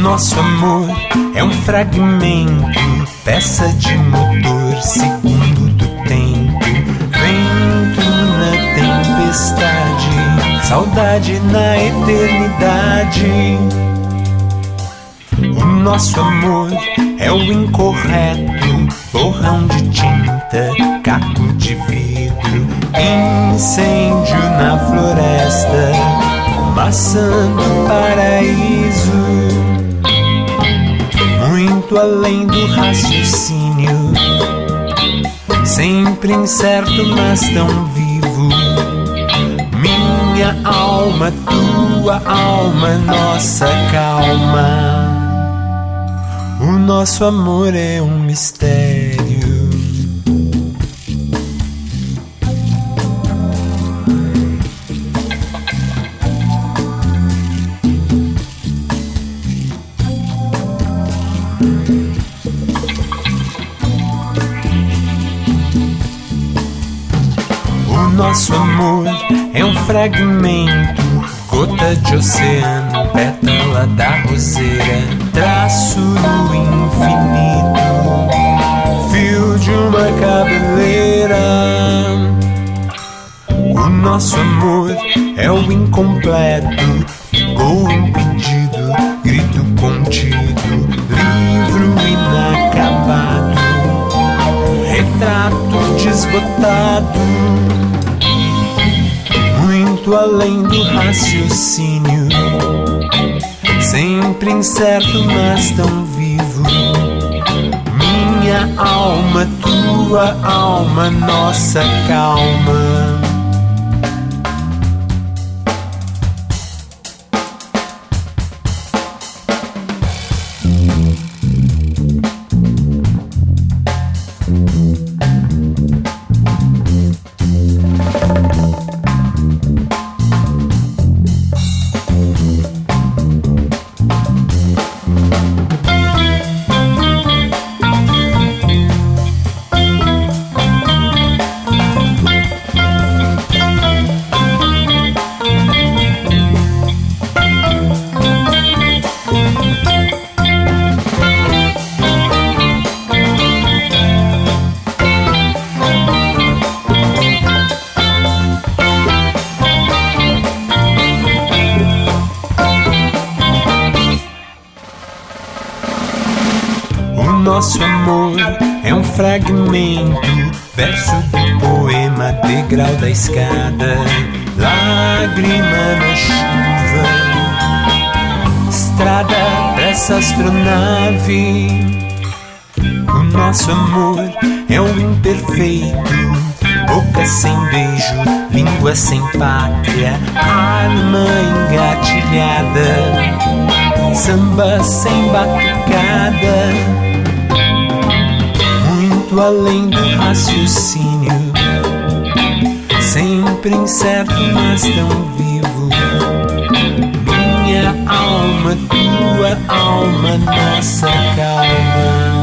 nosso amor é um fragmento, peça de motor, segundo do tempo, vento na tempestade, saudade na eternidade. O nosso amor é o incorreto, borrão de tinta, caco de vidro, incêndio na floresta, maçã do paraíso. Muito além do raciocínio, sempre incerto, mas tão vivo. Minha alma, tua alma, nossa calma. O nosso amor é um mistério. O nosso amor é um fragmento, gota de oceano, pétala da roseira, traço no infinito, fio de uma cabeleira. O nosso amor é o incompleto, gol impedido, grito contido, livro inacabado, retrato desbotado. Muito além do raciocínio, sempre incerto, mas tão vivo. Minha alma, tua alma, nossa calma. Nosso amor é um fragmento, verso do poema, degrau da escada, lágrima na chuva, estrada pra essa astronave. O nosso amor é um imperfeito, boca sem beijo, língua sem pátria, arma engatilhada, samba sem batucada. Muito além do raciocínio, sempre incerto, mas tão vivo. Minha alma, tua alma, nossa calma.